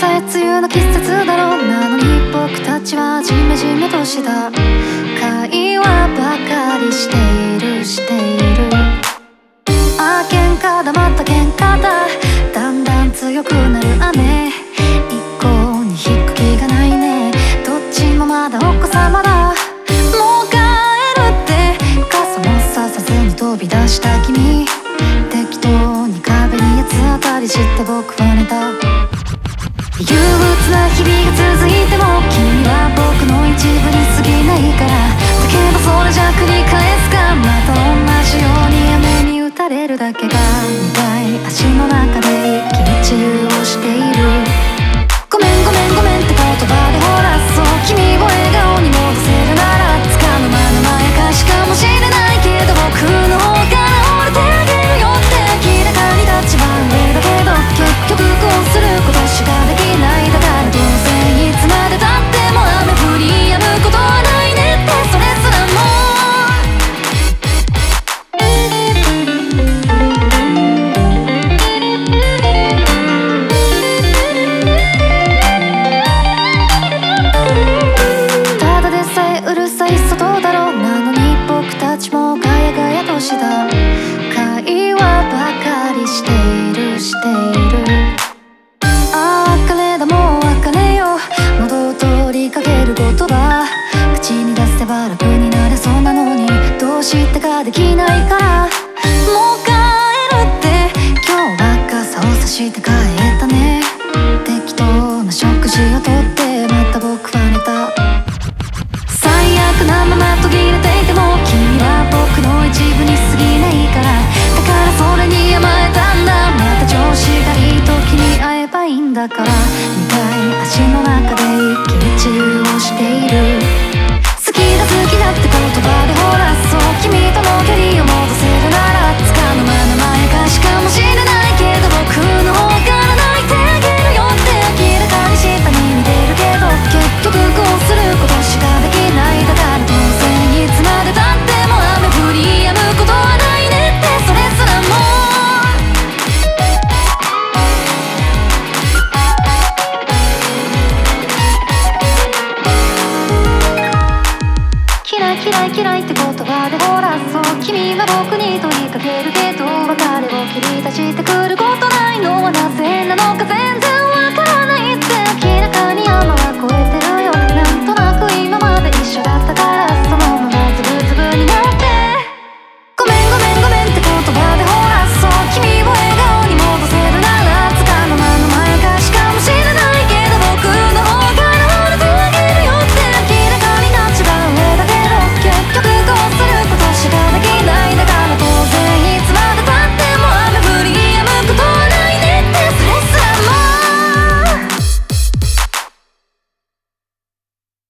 さえ梅雨の季節だろう。なのに僕たちはジメジメとした会話ばかりしている喧嘩だまた喧嘩だ。だんだん強くなる雨。一向に引く気がないね。どっちもまだお子様だ。もう帰るって傘もささずに飛び出した君。適当に壁に八つ当たりして僕は寝た。憂鬱な日々が続いても君は僕の一部に過ぎないから。だけどそれじゃ繰り返すか。また同じように雨に打たれるだけが苦い。足の中で一喜一憂をしている。ごめんごめんごめんって言葉でほらそう君を笑顔に戻せるならつかの間のまやかしかもしれないけど僕の方から折れてあげるよって。明らかに立場上だけど結局こうすることしかできない。だからどうせいつまでたっても雨降り止むことはないねってそれすらもただでさえうるさい外だろう。なのに僕たちもガヤガヤとした会話ばかりしているああ別れだもう別れよ。喉を通りかける言葉口に出せば楽になれそうなのにどうしてかできないから。もう帰るって今日は傘を差して帰ったね。適当な食事をとってまた僕は寝た。最悪なまま途切れていても君は僕の一部に過ぎないから。だからそれに甘えたんだ。また調子がいい時に会えばいいんだから。苦い足の中で一喜一憂をしている。好きだ好きだって言葉でほらそう君との距離を戻せるならつかの間のまやかしかもしれないけど僕の方から泣いてあげるよって。明らかに下に見てるけど結局こうすることしかできない。だからどうせいつまでたっても雨降り止むことはないねってそれすらも嫌い嫌い嫌いって言葉でほらそう君は僕に問いかけるけど別れを切り出してく